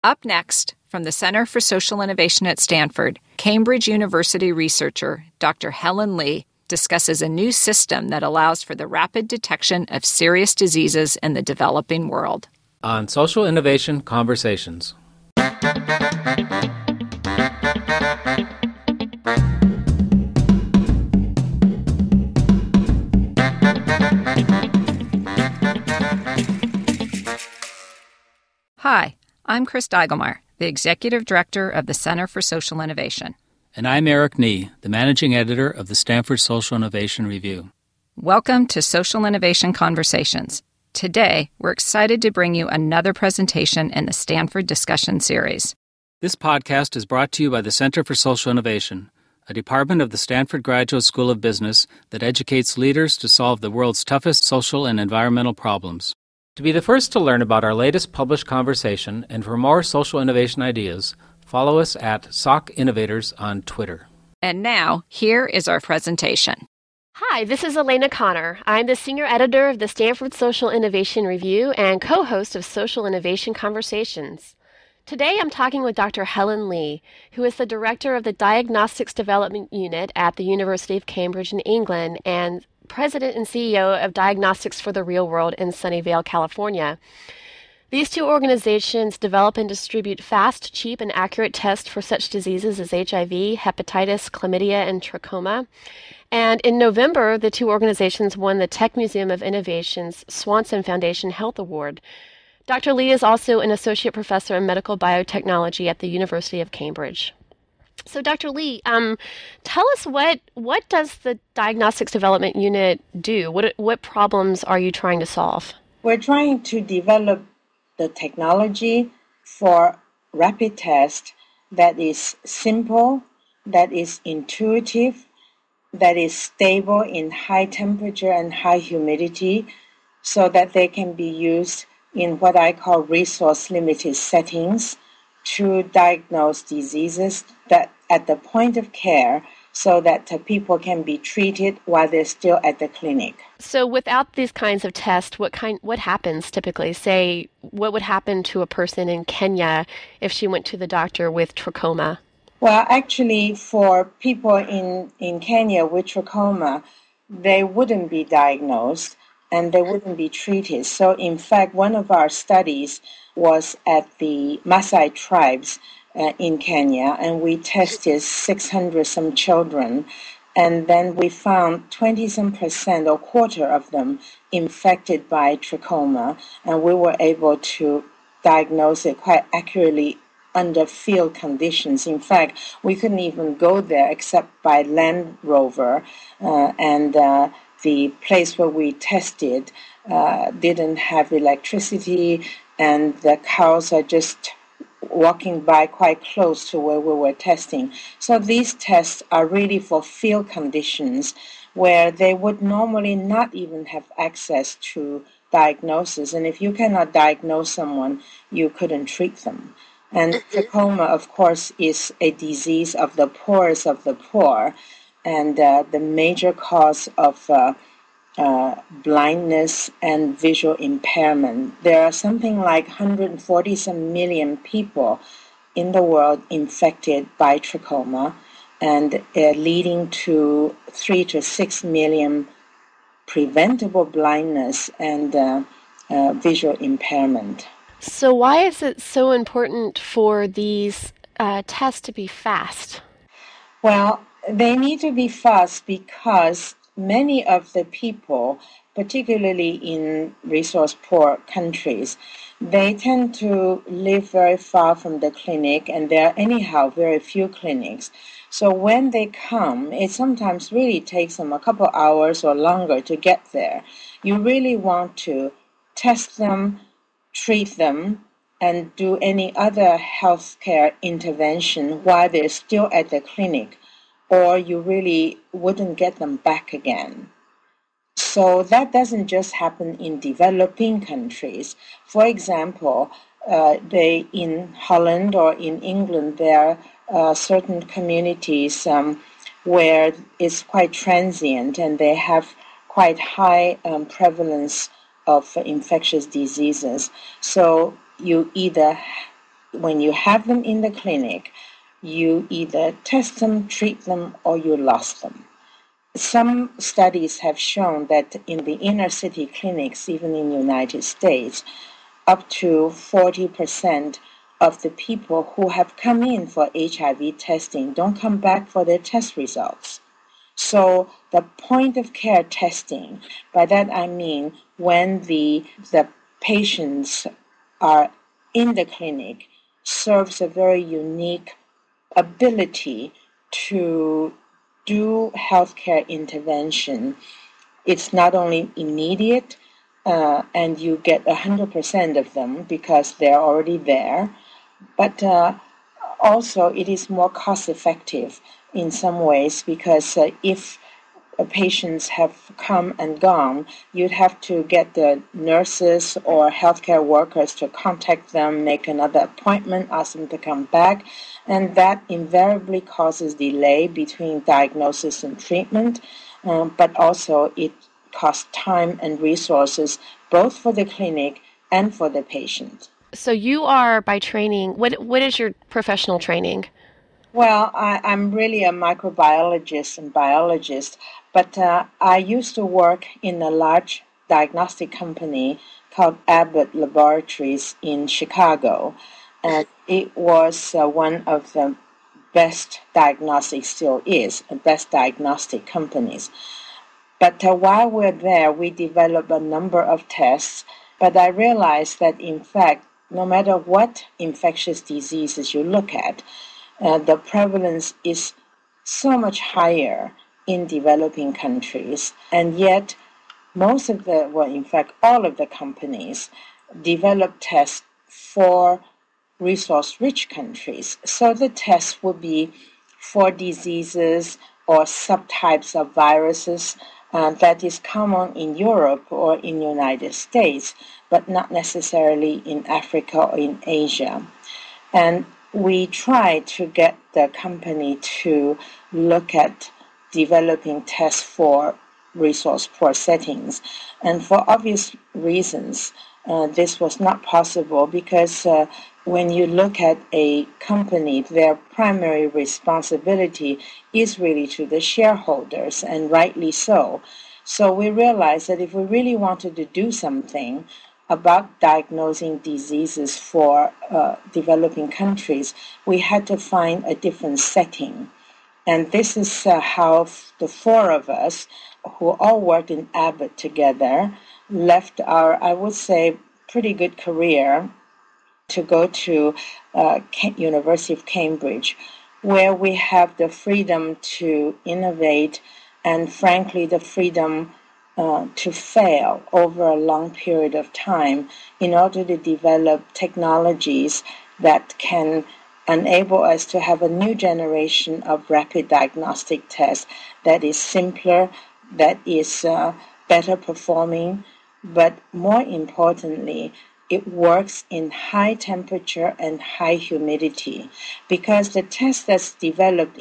Up next, from the Center for Social Innovation at Stanford, Cambridge University researcher Dr. Helen Lee discusses a new system that allows for the rapid detection of serious diseases in the developing world. On Social Innovation Conversations. Hi, I'm Chris Daigelmar, the Executive Director of the Center for Social Innovation. And I'm Eric Nee, the Managing Editor of the Stanford Social Innovation Review. Welcome to Social Innovation Conversations. Today, we're excited to bring you another presentation in the Stanford Discussion Series. This podcast is brought to you by the Center for Social Innovation, a department of the Stanford Graduate School of Business that educates leaders to solve the world's toughest social and environmental problems. To be the first to learn about our latest published conversation and for more social innovation ideas, follow us at SOC Innovators on Twitter. And now, here is our presentation. Hi, this is Elena Connor. I'm the Senior Editor of the Stanford Social Innovation Review and co-host of Social Innovation Conversations. Today I'm talking with Dr. Helen Lee, who is the Director of the Diagnostics Development Unit at the University of Cambridge in England and President and CEO of Diagnostics for the Real World in Sunnyvale, California. These two organizations develop and distribute fast, cheap, and accurate tests for such diseases as HIV, hepatitis, chlamydia, and trachoma. And in November, the two organizations won the Tech Museum of Innovation's Swanson Foundation Health Award. Dr. Lee is also an associate professor in medical biotechnology at the University of Cambridge. So, Dr. Lee, tell us what does the Diagnostics Development Unit do? What problems are you trying to solve? We're trying to develop the technology for rapid test that is simple, that is intuitive, that is stable in high temperature and high humidity, so that they can be used in what I call resource-limited settings to diagnose diseases that at the point of care so that people can be treated while they're still at the clinic. So without these kinds of tests, what happens typically? Say, what would happen to a person in Kenya if she went to the doctor with trachoma? Well, actually, for people in Kenya with trachoma, they wouldn't be diagnosed and they wouldn't be treated. So, in fact, one of our studies was at the Maasai tribes in Kenya, and we tested 600-some children, and then we found 20-some% or quarter of them infected by trachoma, and we were able to diagnose it quite accurately under field conditions. In fact, we couldn't even go there except by Land Rover, and the place where we tested didn't have electricity, and the cows are just walking by quite close to where we were testing. So these tests are really for field conditions where they would normally not even have access to diagnosis. And if you cannot diagnose someone, you couldn't treat them. And trachoma, of course, is a disease of the poorest of the poor, and the major cause of blindness and visual impairment. There are something like 140-some million people in the world infected by trachoma, and leading to 3 to 6 million preventable blindness and visual impairment. So why is it so important for these tests to be fast? Well, they need to be fast because many of the people, particularly in resource-poor countries, they tend to live very far from the clinic, and there are anyhow very few clinics. So when they come, it sometimes really takes them a couple hours or longer to get there. You really want to test them, treat them, and do any other healthcare intervention while they're still at the clinic, or you really wouldn't get them back again. So that doesn't just happen in developing countries. For example, in Holland or in England, there are certain communities where it's quite transient and they have quite high prevalence of infectious diseases. So you either when you have them in the clinic, you either test them, treat them, or you lost them. Some studies have shown that in the inner city clinics, even in the United States, up to 40% of the people who have come in for HIV testing don't come back for their test results. So the point of care testing, by that I mean when the patients are in the clinic, serves a very unique ability to do healthcare intervention. It's not only immediate, and you get 100% of them because they're already there, but also it is more cost effective in some ways because if patients have come and gone, you'd have to get the nurses or healthcare workers to contact them, make another appointment, ask them to come back, and that invariably causes delay between diagnosis and treatment, but also it costs time and resources both for the clinic and for the patient. So you are by training, what is your professional training? Well, I'm really a microbiologist and biologist, but I used to work in a large diagnostic company called Abbott Laboratories in Chicago, and it was one of the best diagnostic, still is, best diagnostic companies. But while we're there, we developed a number of tests, but I realized that, in fact, no matter what infectious diseases you look at, the prevalence is so much higher in developing countries, and yet most of in fact, all of the companies develop tests for resource-rich countries. So the tests would be for diseases or subtypes of viruses that is common in Europe or in the United States, but not necessarily in Africa or in Asia. And we try to get the company to look at developing tests for resource-poor settings. And for obvious reasons, this was not possible because when you look at a company, their primary responsibility is really to the shareholders, and rightly so. So we realized that if we really wanted to do something about diagnosing diseases for developing countries, we had to find a different setting. And this is how the four of us, who all worked in Abbott together, left our, I would say, pretty good career to go to University of Cambridge, where we have the freedom to innovate and, frankly, the freedom to fail over a long period of time in order to develop technologies that can enable us to have a new generation of rapid diagnostic tests that is simpler, that is better performing, but more importantly, it works in high temperature and high humidity, because the tests that's developed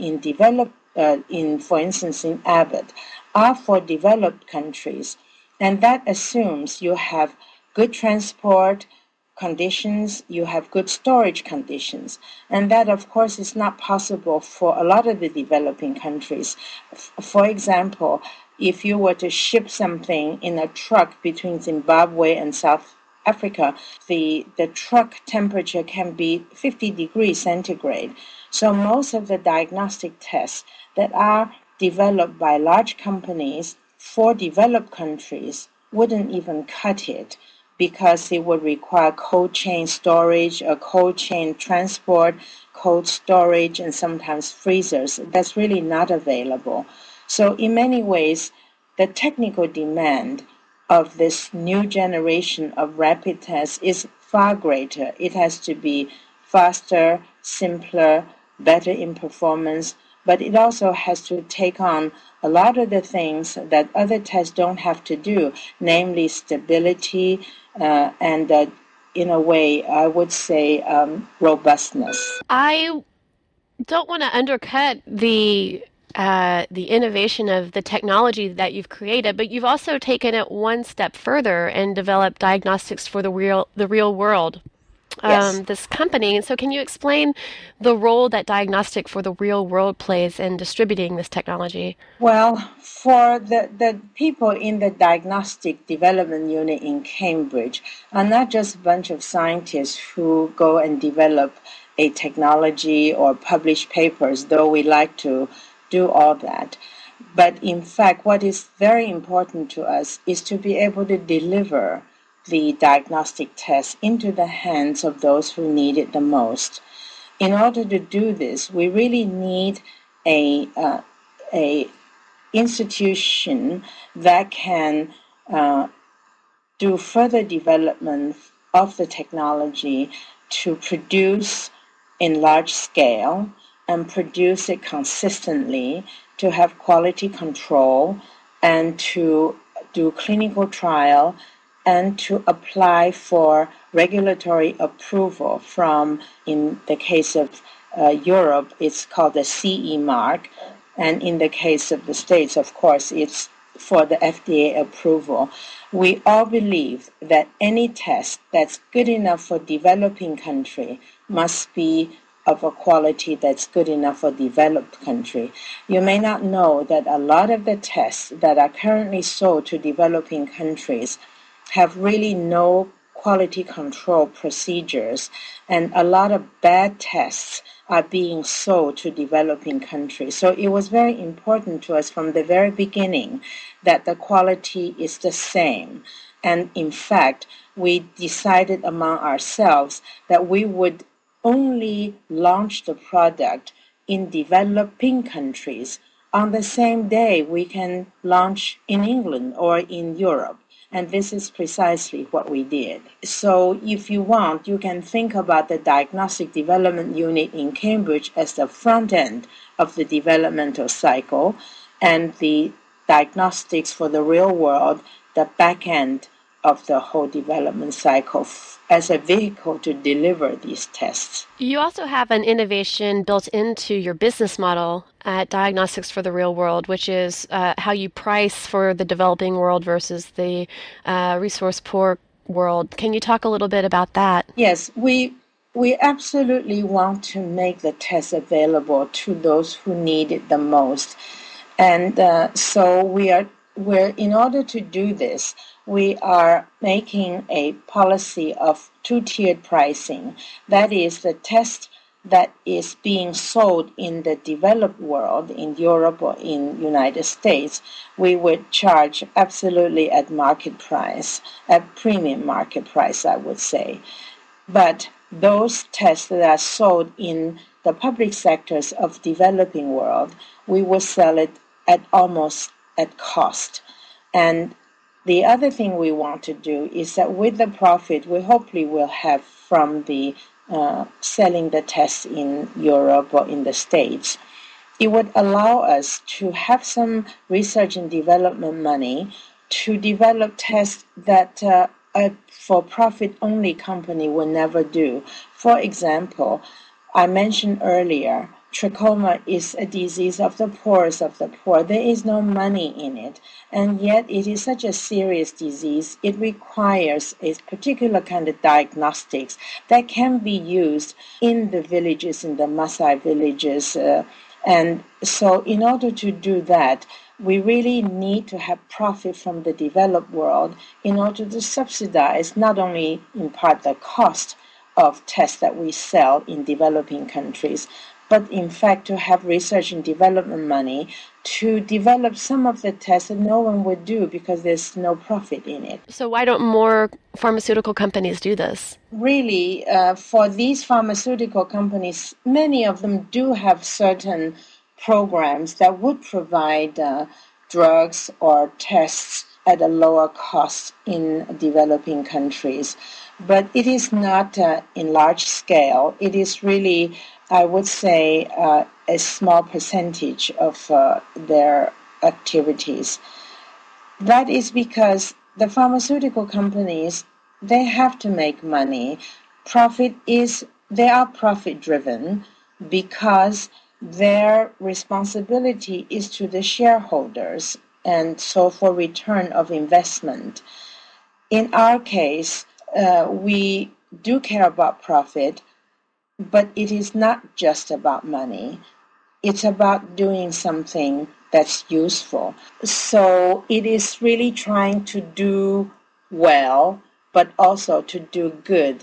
for instance, in Abbott, are for developed countries, and that assumes you have good transport conditions, you have good storage conditions, and that, of course, is not possible for a lot of the developing countries. For example, if you were to ship something in a truck between Zimbabwe and South Africa, the truck temperature can be 50 degrees centigrade. So most of the diagnostic tests that are developed by large companies for developed countries wouldn't even cut it, because it would require cold chain storage, or cold chain transport, cold storage, and sometimes freezers. That's really not available. So in many ways, the technical demand of this new generation of rapid tests is far greater. It has to be faster, simpler, better in performance, but it also has to take on a lot of the things that other tests don't have to do, namely stability and, in a way, I would say, robustness. I don't want to undercut the innovation of the technology that you've created, but you've also taken it one step further and developed diagnostics for the real world. Yes. this company. So can you explain the role that Diagnostic for the Real World plays in distributing this technology? Well, for the people in the Diagnostic Development Unit in Cambridge are not just a bunch of scientists who go and develop a technology or publish papers, though we like to do all that. But in fact, what is very important to us is to be able to deliver the diagnostic test into the hands of those who need it the most. In order to do this, we really need a institution that can do further development of the technology to produce in large scale and produce it consistently, to have quality control and to do clinical trial and to apply for regulatory approval from, in the case of Europe, it's called the CE mark. And in the case of the States, of course, it's for the FDA approval. We all believe that any test that's good enough for developing country must be of a quality that's good enough for developed country. You may not know that a lot of the tests that are currently sold to developing countries have really no quality control procedures, and a lot of bad tests are being sold to developing countries. So it was very important to us from the very beginning that the quality is the same. And in fact, we decided among ourselves that we would only launch the product in developing countries on the same day we can launch in England or in Europe. And this is precisely what we did. So if you want, you can think about the Diagnostic Development Unit in Cambridge as the front end of the developmental cycle, and the diagnostics for the real world, the back end of the whole development cycle as a vehicle to deliver these tests. You also have an innovation built into your business model at Diagnostics for the Real World, which is how you price for the developing world versus the resource-poor world. Can you talk a little bit about that? Yes, we absolutely want to make the test available to those who need it the most. And so we're in order to do this, we are making a policy of two-tiered pricing. That is, the test that is being sold in the developed world, in Europe or in United States, we would charge absolutely at market price, at premium market price, I would say. But those tests that are sold in the public sectors of developing world, we will sell it at almost at cost. And the other thing we want to do is that with the profit we hopefully will have from the selling the tests in Europe or in the States, it would allow us to have some research and development money to develop tests that a for-profit only company will never do. For example, I mentioned earlier, trachoma is a disease of the poorest of the poor. There is no money in it, and yet it is such a serious disease. It requires a particular kind of diagnostics that can be used in the villages, in the Maasai villages. And so in order to do that, we really need to have profit from the developed world in order to subsidize not only in part the cost of tests that we sell in developing countries, but in fact to have research and development money to develop some of the tests that no one would do because there's no profit in it. So why don't more pharmaceutical companies do this? Really, for these pharmaceutical companies, many of them do have certain programs that would provide drugs or tests at a lower cost in developing countries. But it is not in large scale. It is really, I would say, a small percentage of their activities. That is because the pharmaceutical companies, they have to make money. They are profit driven because their responsibility is to the shareholders and so for return of investment. In our case, we do care about profit, but it is not just about money. It's about doing something that's useful. So it is really trying to do well, but also to do good.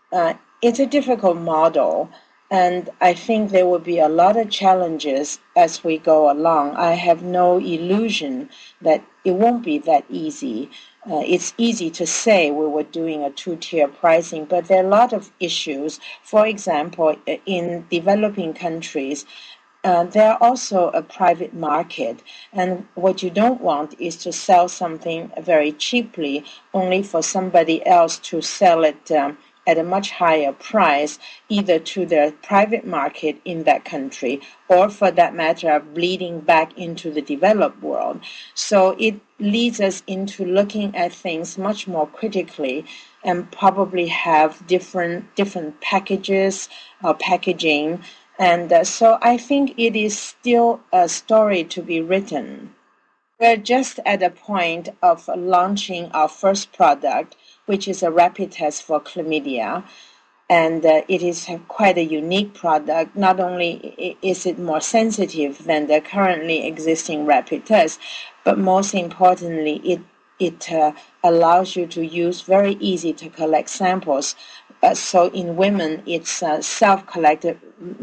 It's a difficult model, and I think there will be a lot of challenges as we go along. I have no illusion that it won't be that easy. It's easy to say we were doing a two-tier pricing, but there are a lot of issues. For example, in developing countries, there are also a private market, and what you don't want is to sell something very cheaply only for somebody else to sell it at a much higher price, either to the private market in that country or, for that matter, bleeding back into the developed world. So it leads us into looking at things much more critically and probably have different packages or packaging. And so I think it is still a story to be written. We're just at a point of launching our first product, which is a rapid test for chlamydia. And it is quite a unique product. Not only is it more sensitive than the currently existing rapid test, but most importantly, it allows you to use very easy to collect samples. So in women, it's a self-collected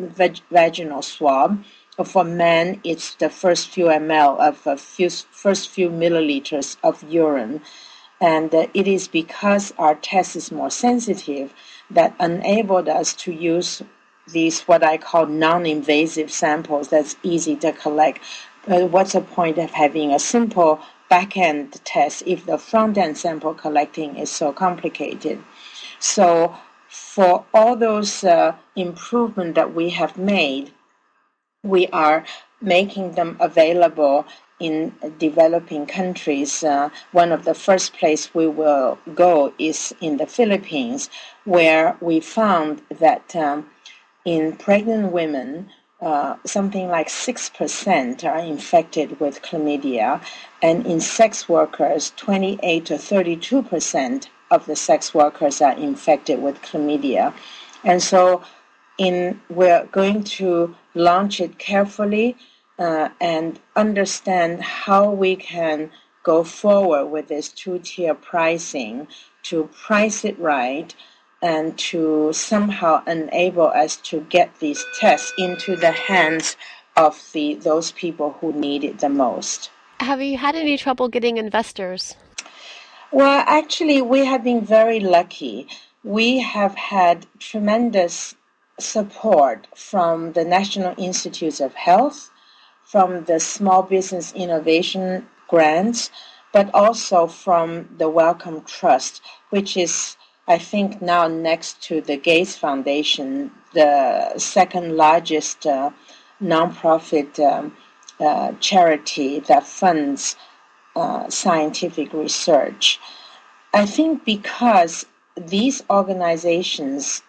vaginal swab. For men, it's the first few ml of first few milliliters of urine. And it is because our test is more sensitive that enabled us to use these what I call non-invasive samples that's easy to collect. What's the point of having a simple back-end test if the front-end sample collecting is so complicated? So for all those improvements that we have made, we are making them available in developing countries. One of the first places we will go is in the Philippines, where we found that in pregnant women, something like 6% are infected with chlamydia, and in sex workers, 28 to 32% of the sex workers are infected with chlamydia. And so we're going to launch it carefully and understand how we can go forward with this two-tier pricing to price it right and to somehow enable us to get these tests into the hands of those people who need it the most. Have you had any trouble getting investors? Well, actually, we have been very lucky. We have had tremendous support from the National Institutes of Health, from the Small Business Innovation Grants, but also from the Wellcome Trust, which is, I think, now next to the Gates Foundation, the second largest nonprofit charity that funds scientific research. I think because these organizations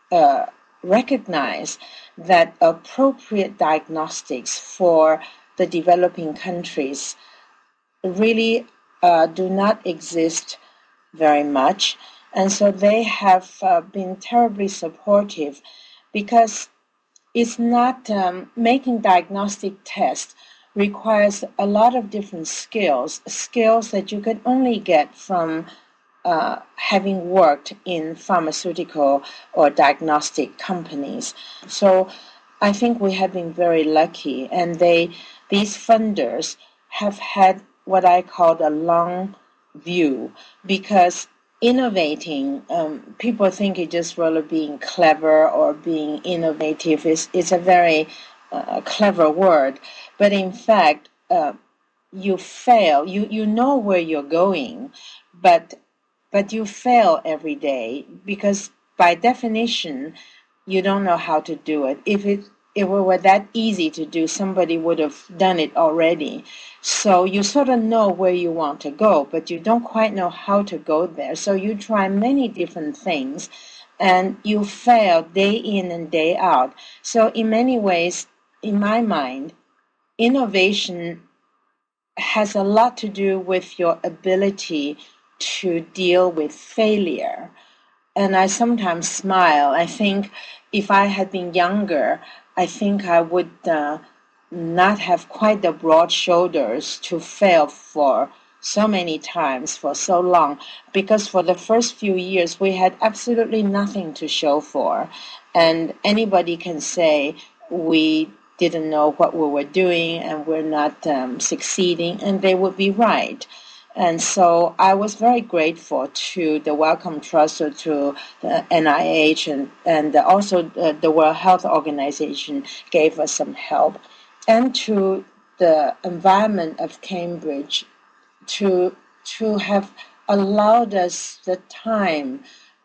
recognize that appropriate diagnostics for the developing countries really do not exist very much. And so they have been terribly supportive because it's not making diagnostic tests requires a lot of different skills that you can only get from having worked in pharmaceutical or diagnostic companies. So I think we have been very lucky, and these funders have had what I call a long view, because innovating, people think it just really being clever or being innovative is a very clever word, but in fact, you fail. You know where you're going, but you fail every day because by definition, you don't know how to do it. If it were that easy to do, somebody would have done it already. So you sort of know where you want to go, but you don't quite know how to go there. So you try many different things, and you fail day in and day out. So in many ways, in my mind, innovation has a lot to do with your ability to deal with failure. and I sometimes smile. I think if I had been younger, I think I would not have quite the broad shoulders to fail for so many times for so long, because for the first few years we had absolutely nothing to show for, and anybody can say we didn't know what we were doing and we're not succeeding, and they would be right. And so I was very grateful to the Wellcome Trust, or to the NIH, and also the World Health Organization gave us some help, and to the environment of Cambridge to have allowed us the time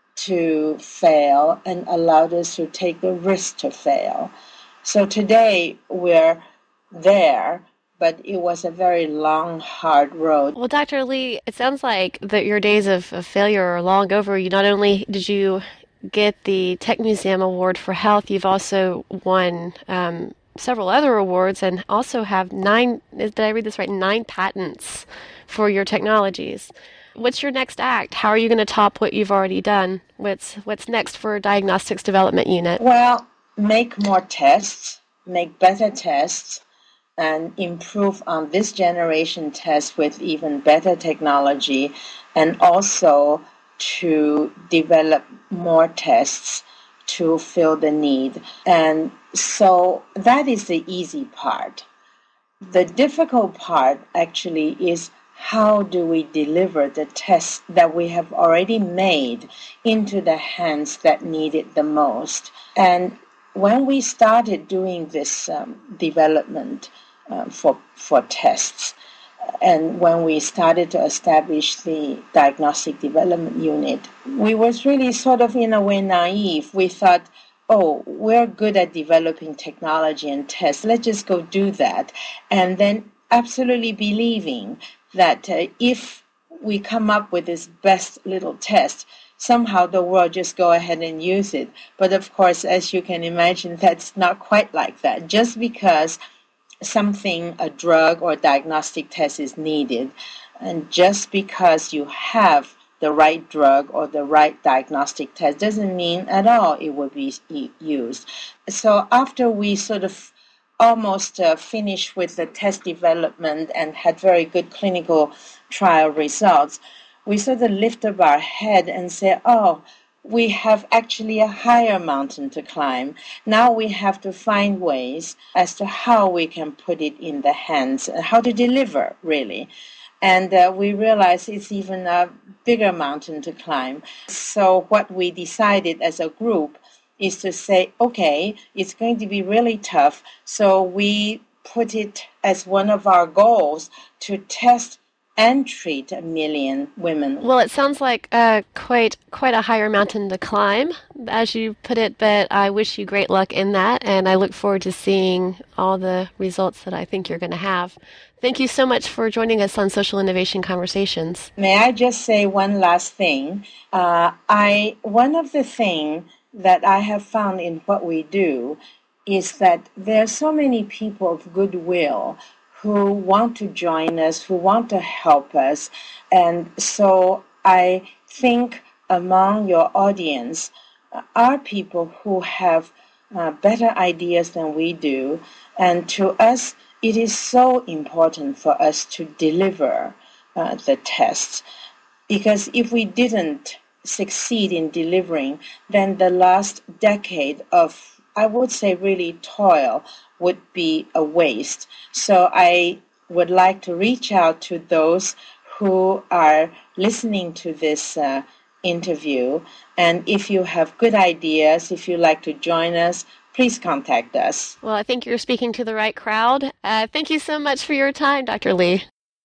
to fail and allowed us to take the risk to fail. So today we're there, but it was a very long, hard road. Well, Dr. Lee, it sounds like that your days of failure are long over. You not only did you get the Tech Museum Award for Health, you've also won several other awards and also have 9, did I read this right, 9 patents for your technologies. What's your next act? How are you going to top what you've already done? What's next for Diagnostics Development Unit? Well, make more tests, make better tests, and improve on this generation tests with even better technology, and also to develop more tests to fill the need. And so that is the easy part. The difficult part actually is, how do we deliver the tests that we have already made into the hands that need it the most? And when we started doing this development for tests, and when we started to establish the Diagnostic Development Unit, we was really sort of in a way naive. We thought, oh, we're good at developing technology and tests, let's just go do that. And then absolutely believing that if we come up with this best little test, somehow the world just go ahead and use it. But of course, as you can imagine, that's not quite like that. Just because something, a drug or diagnostic test is needed, and just because you have the right drug or the right diagnostic test doesn't mean at all it will be used. So after we sort of almost finished with the test development and had very good clinical trial results, we sort of lift up our head and say, oh, we have actually a higher mountain to climb. Now we have to find ways as to how we can put it in the hands, how to deliver, really. And we realize it's even a bigger mountain to climb. So what we decided as a group is to say, okay, it's going to be really tough. So we put it as one of our goals to test and treat 1 million women. Well, it sounds like quite a higher mountain to climb, as you put it, but I wish you great luck in that, and I look forward to seeing all the results that I think you're going to have. Thank you so much for joining us on Social Innovation Conversations. May I just say one last thing? One of the things that I have found in what we do is that there are so many people of goodwill who want to join us, who want to help us. And so I think among your audience are people who have better ideas than we do. And to us, it is so important for us to deliver the tests. Because if we didn't succeed in delivering, then the last decade of, I would say, really toil would be a waste. So I would like to reach out to those who are listening to this interview. And if you have good ideas, if you'd like to join us, please contact us. Well, I think you're speaking to the right crowd. Thank you so much for your time, Dr. Lee.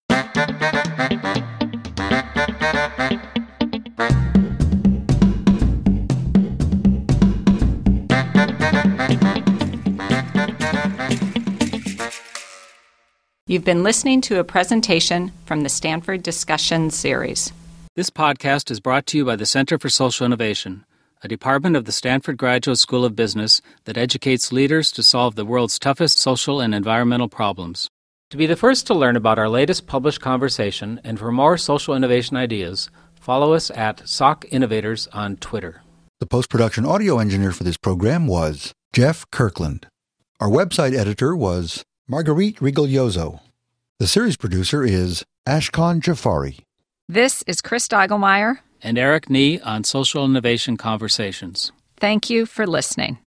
You've been listening to a presentation from the Stanford Discussion Series. This podcast is brought to you by the Center for Social Innovation, a department of the Stanford Graduate School of Business that educates leaders to solve the world's toughest social and environmental problems. To be the first to learn about our latest published conversation and for more social innovation ideas, Follow us at SOC Innovators on Twitter. The post-production audio engineer for this program was Jeff Kirkland. Our website editor was Marguerite Rigoglioso. The series producer is Ashkan Jafari. This is Chris Deigelmeyer And Eric Nee on Social Innovation Conversations. Thank you for listening.